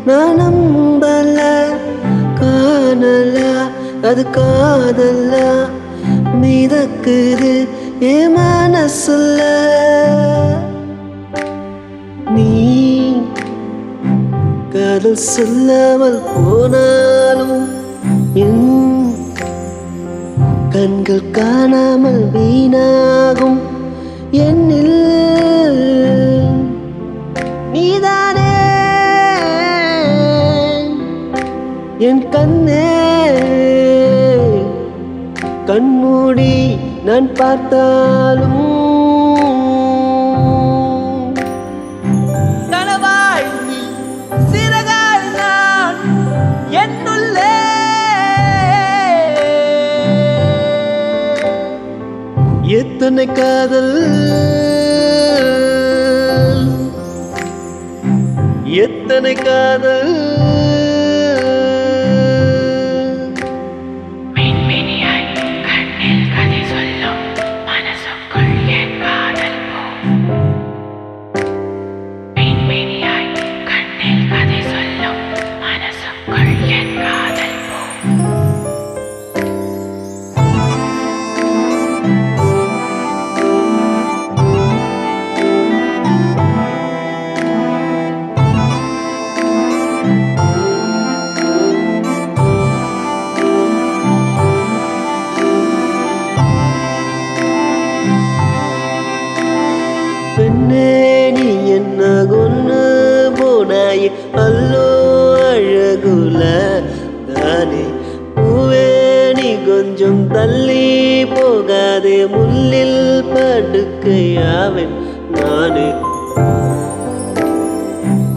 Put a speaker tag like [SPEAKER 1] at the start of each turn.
[SPEAKER 1] நான் நம்பல காணல அது காதல்ல மிதக்குது என் மனசுல நீ காதல் சொல்லாமல் போனாலும் என் கண்கள் காணாமல் வீணாகும் என்னில் நீதானே என் கண்ணே கண்மூடி நான் பார்த்தாலும் கனவாய் நீ சிறகாய் நான் என்னுள்ளே எத்தனை காதல் எத்தனை காதல் பெண்ணே நீ என்ன கொன்னு போனாயே அல்லோ அழகுல தானே பூவே நீ கொஞ்சம் தள்ளி போகாதே முள்ளில் படுக்கையாவேன் நானே